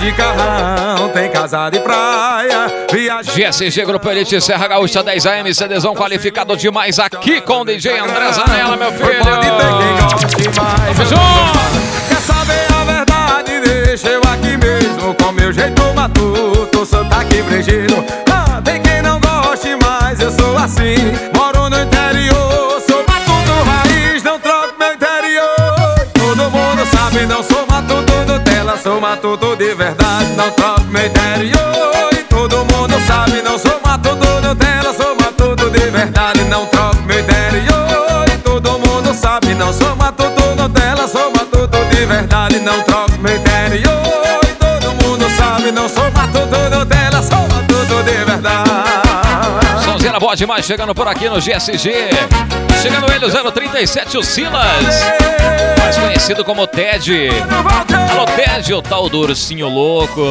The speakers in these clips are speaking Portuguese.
de carrão, tem casa de praia, viaja... GSG Grupo Elite Serra Gaúcha 10 AM, CDzão qualificado demais aqui com o DJ André Zanella, meu filho. Pode ter quem goste mais. Quer saber a verdade? Deixa eu aqui mesmo, com meu jeito matuto, sotaque brejeiro. Ah, tem quem não goste, mas eu sou assim. Moro no interior, sou matuto raiz, não troco meu interior. Todo mundo sabe, não sou matuto Nutella, sou matuto de verdade, não troco meu interior. E todo mundo sabe, não sou matuto Nutella, sou matuto de verdade, não troco meu interior. E todo mundo sabe, não sou matuto Nutella, sou matuto de verdade, não troco meu interior. E todo mundo sabe, não sou matuto Nutella, sou matuto de verdade. Sonzeira boa demais, chegando por aqui no GSG. Chegando ele, o 037, o Silas, mais conhecido como Ted. Alô, Ted, o tal do ursinho louco.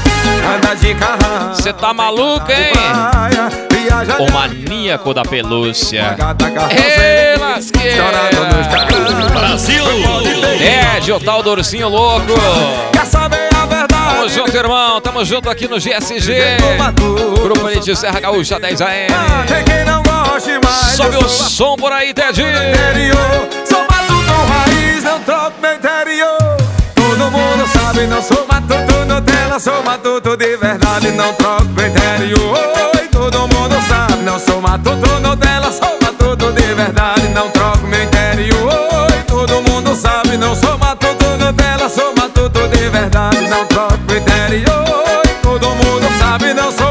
Cê tá maluco, hein? O maníaco da pelúcia. Ei, lasqueira. Brasil! Ted, o tal do ursinho louco. Quer saber a verdade? Tamo junto, irmão. Tamo junto aqui no GSG. Grupo Elite Serra Gaúcha 10 AM. Tem quem não goste mais. Sobe o som por aí, Ted. Sou matuto raiz, não troco meu interior. Todo mundo sabe, não sou matuto Nutella, sou matuto de verdade, não troco meu interior. E todo mundo sabe, não sou matuto Nutella, sou matuto de verdade, não troco meu interior. E todo mundo sabe, não sou matuto Nutella, sou matuto de verdade, não troco meu interior. E todo mundo sabe, não sou